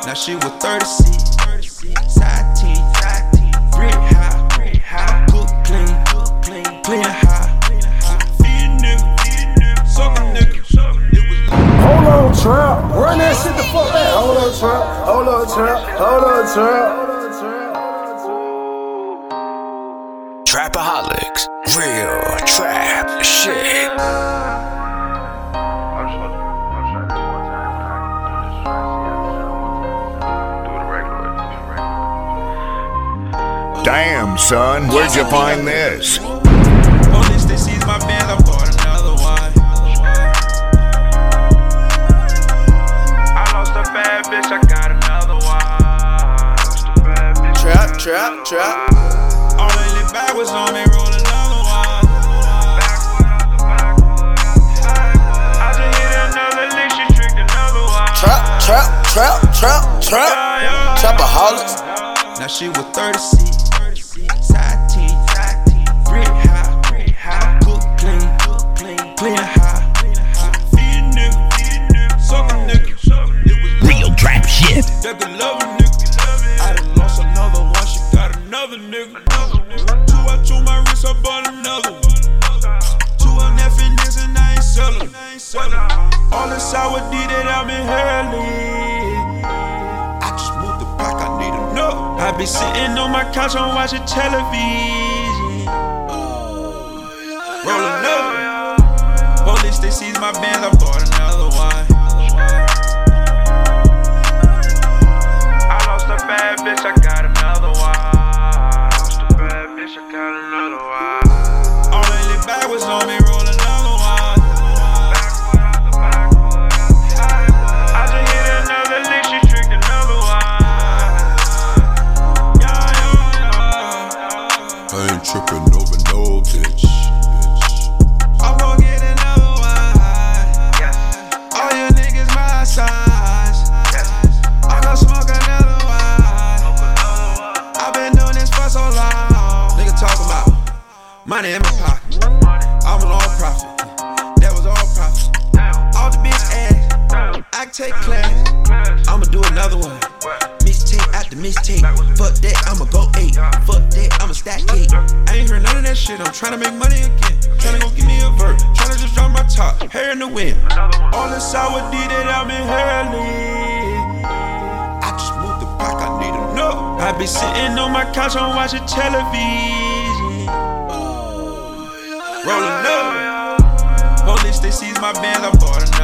Now she was 36, side 10, brick high, cook clean high. Feed nigga, suck a nigga. Hold on, trap. Run that shit the fuck back. Hold on, trap. Trapaholics, real trap shit. Damn, son, where'd you find this? Police, they seize my band, I bought another one. I lost a bad bitch, I got another one. Trap. All they live back was on me, roll another one. I just hit another lick, she tricked another one. Trapaholics. Now she was 36, side 10, brick high, cook clean high. Feed nigga, suck a nigga. It was Real trap shit. that could love a nigga. I done lost another one, she got another nigga. 2 I took my wrist, I bought another one. 2 on that finesse and I ain't sellin'. All the sour D that I'm inhaling. I just moved the block, I need another. I be sitting on my couch, I'm watching television. Roll another. Police, they seize my band, I bought another one. I lost a bad bitch, I got another one. All they live back was on me, roll another one. I just hit another lick, she tricked another one. I ain't trippin' over no bitch. I'm gon' get another one. All your niggas my size. I gon' smoke another one. I've been doing this for so long. Nigga talk about money in my pocket. I'm an all profit. That was all profit. All the bitch ass. I take class. I'ma do another one. Mixtape after mixtape. Fuck that, I'ma go 8. Fuck that, I'ma stack 8. I ain't heard none of that shit. I'm tryna make money again. Tryna go give me a vert. Tryna just drop my top. Hair in the wind. All the sour D that I'm inhaling. I just moved the block, I need another. I be sitting on my couch, I'm watching television. Roll another. Police, they seize my band, I bought another.